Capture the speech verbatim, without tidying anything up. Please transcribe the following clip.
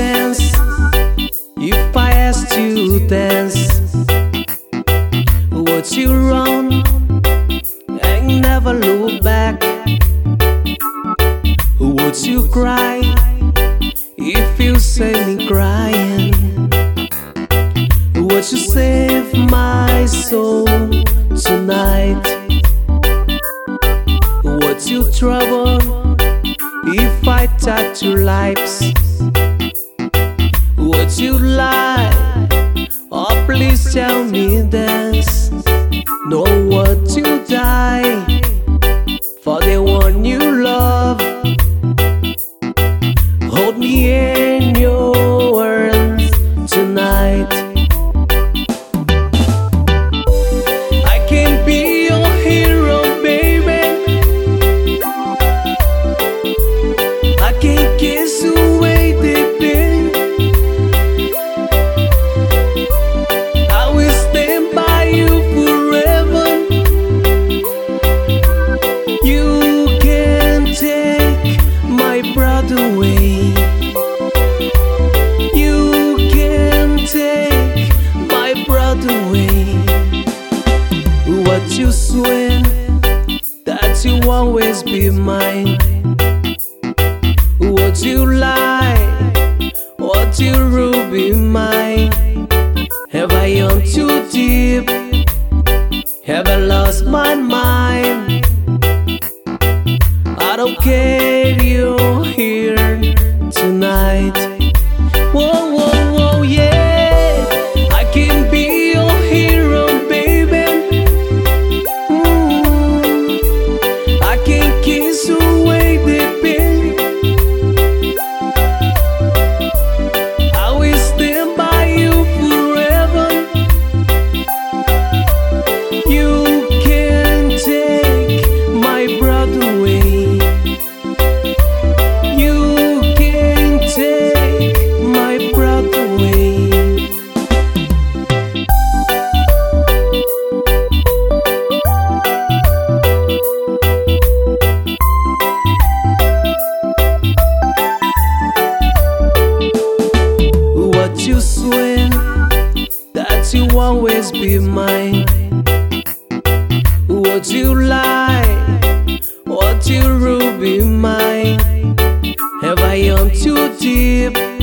dance, if I asked you to dance, would you run and never look back? Would you cry if you see me crying? Would you save my soul tonight? Would you trouble if I touch your lips? Would you lie? Oh, please tell me this. No, would you die for the one you love? Hold me in your arms tonight. I can be your hero, baby. I can kiss away the pain. I will stand by you forever. You can take my breath away. You can take my breath away. What you swear that you always be mine? Would you lie? Would you ruby mine? Have I gone too deep? Have I lost my mind? I don't care, you're here tonight. Whoa, whoa, whoa, yeah. I can be your hero, baby. Mm. I can kiss away the pain. I will stand by you forever. You can take my breath away. You can take my breath away. What you swear that you always be mine? Would you lie? Would you ruby mine? Have I gone too deep?